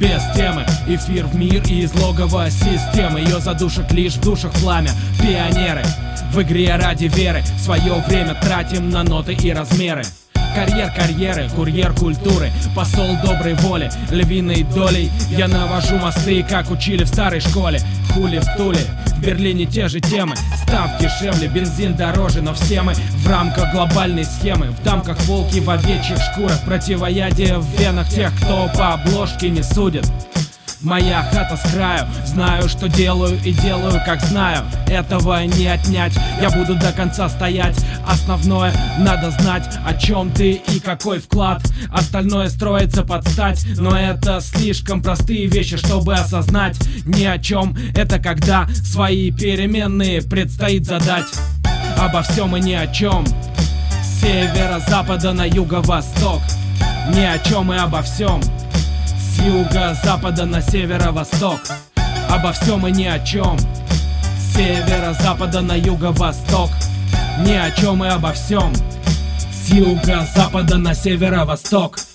без темы. Эфир в мир и из логова системы. Ее задушат лишь в душах пламя. Пионеры в игре ради веры свое время тратим на ноты и размеры. Карьер карьеры, курьер культуры, посол доброй воли, львиной долей я навожу мосты, как учили в старой школе. Хули в Туле, в Берлине те же темы. Став дешевле, бензин дороже, но все мы в рамках глобальной схемы. В дамках волки в овечьих шкурах, противоядие в венах тех, кто по обложке не судит. Моя хата с краю, знаю, что делаю и делаю, как знаю. Этого не отнять, я буду до конца стоять. Основное надо знать, о чем ты и какой вклад. Остальное строится под стать, но это слишком простые вещи, чтобы осознать ни о чем. Это когда свои переменные предстоит задать. Обо всем и ни о чем. С северо-запада на юго-восток. Ни о чем и обо всем. С юго-запада на северо-восток. Обо всем и ни о чем. С северо-запада на юго-восток. Ни о чем и обо всем. С юго-запада на северо-восток.